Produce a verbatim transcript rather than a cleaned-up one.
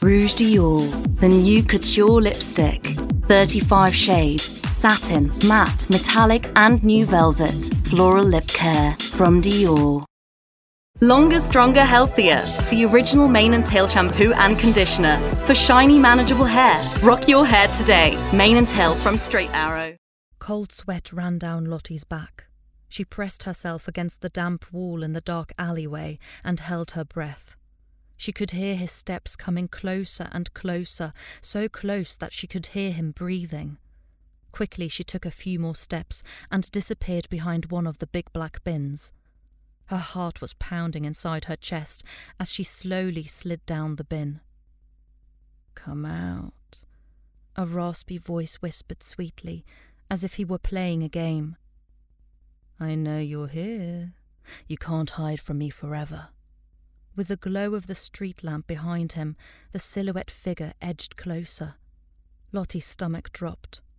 Rouge Dior, the new couture lipstick. thirty-five shades, satin, matte, metallic and new velvet. Floral lip care from Dior. Longer, stronger, healthier. The original Mane and Tail shampoo and conditioner. For shiny, manageable hair. Rock your hair today. Mane and Tail from Straight Arrow. Cold sweat ran down Lottie's back. She pressed herself against the damp wall in the dark alleyway and held her breath. She could hear his steps coming closer and closer, so close that she could hear him breathing. Quickly she took a few more steps and disappeared behind one of the big black bins. Her heart was pounding inside her chest as she slowly slid down the bin. "Come out," a raspy voice whispered sweetly, as if he were playing a game. "I know you're here. You can't hide from me forever." With the glow of the street lamp behind him, the silhouette figure edged closer. Lottie's stomach dropped.